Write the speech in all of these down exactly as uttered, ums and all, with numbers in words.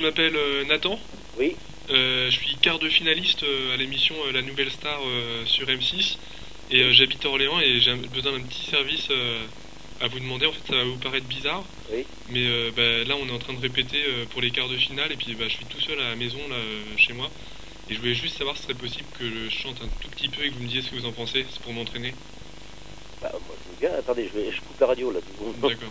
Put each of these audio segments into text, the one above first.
m'appelle euh, Nathan. Oui. Euh, je suis quart de finaliste euh, à l'émission euh, La Nouvelle Star euh, sur M six. Et euh, j'habite à Orléans et j'ai besoin d'un petit service euh, à vous demander. En fait, ça va vous paraître bizarre. Oui. Mais euh, bah, là, on est en train de répéter euh, pour les quarts de finale. Et puis, bah, je suis tout seul à la maison, là, euh, chez moi. Et je voulais juste savoir si ce serait possible que je chante un tout petit peu et que vous me disiez ce que vous en pensez. C'est pour m'entraîner. Bah, moi, je veux bien. Attendez, je, vais, je coupe la radio, là. D'accord.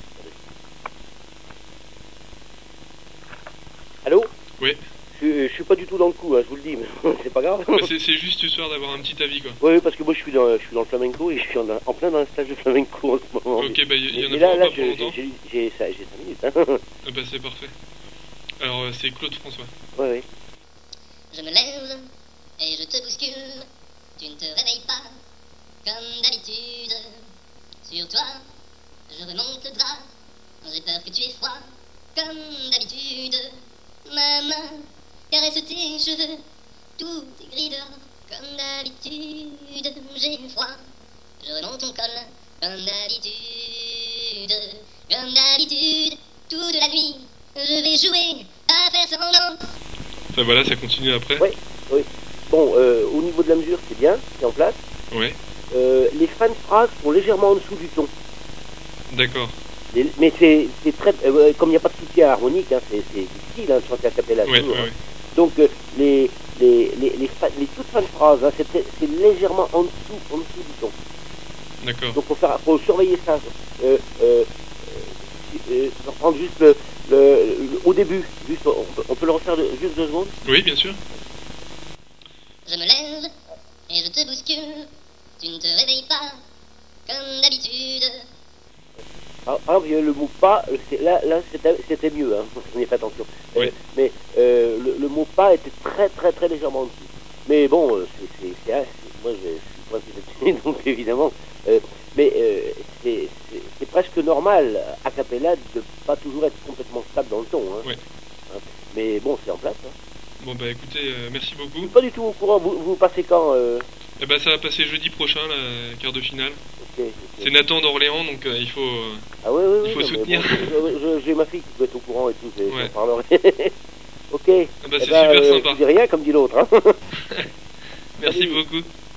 Allô? Oui. Je, je suis pas du tout dans le coup, hein, je vous le dis, mais c'est pas grave. Bah, c'est juste histoire d'avoir un petit avis, quoi. Oui, parce que moi, je suis dans, je suis dans le flamenco et je suis en, en plein dans un stage de flamenco en ce moment. Ok, bah, il y, y en a là, pas, là, pas pour longtemps. J'ai cinq minutes. Hein. Ah bah, c'est parfait. Alors, euh, c'est Claude François. Oui, oui. Je me lève et je te bouscule. Tu ne te réveilles pas comme d'habitude. Sur toi, je remonte le drap. J'ai peur que tu aies froid comme d'habitude. Ma main caresse tes cheveux. Tout est gris dehors comme d'habitude. J'ai froid. Je remonte ton col comme d'habitude. Comme d'habitude, toute la nuit, je vais jouer à faire semblant. Enfin voilà, ça continue après. Oui, oui. Bon, euh, au niveau de la mesure, c'est bien, c'est en place. Ouais. Euh, les fins de phrases sont légèrement en dessous du ton. D'accord. Les, mais c'est très... Euh, comme il n'y a pas de soutien harmonique, hein, c'est difficile hein, de chanter à cappella. Ouais, toujours, ouais, hein. ouais. Donc, euh, les, les, les, les, fa- les toutes fins de phrases, hein, c'est légèrement en dessous, en dessous du ton. D'accord. Donc, il faut, faut surveiller ça. Euh, euh, euh, reprendre juste le, le, le, au début. Juste, on, peut, on peut le refaire de, juste deux secondes. Oui, bien sûr. Je me lève et je te bouscule. Tu ne te réveilles pas comme d'habitude. Alors, par exemple, le mot pas, là, là c'était mieux, hein, on n'y a pas attention. Oui. Euh, mais euh, le, le mot pas était très, très, très légèrement en dessous. Mais bon, euh, c'est, moi je, je suis pointé là-dessus, donc évidemment. Euh, mais euh, c'est presque normal, a cappella, de ne pas toujours être complètement stable dans le ton. Hein. Oui. Hein. Mais bon, c'est en place. Hein. Bon bah écoutez, euh, merci beaucoup. Je suis pas du tout au courant, vous, vous passez quand euh... Eh bah ça va passer jeudi prochain, la quart de finale. Okay, okay. C'est Nathan d'Orléans, donc euh, il faut, euh, ah, oui, oui, il faut oui, soutenir. Bon, j'ai ma fille qui doit être au courant et tout, ouais. j'en parlerai. Ok. Ah bah, c'est eh ben, super euh, sympa. Je dis rien comme dit l'autre. Hein. Merci beaucoup.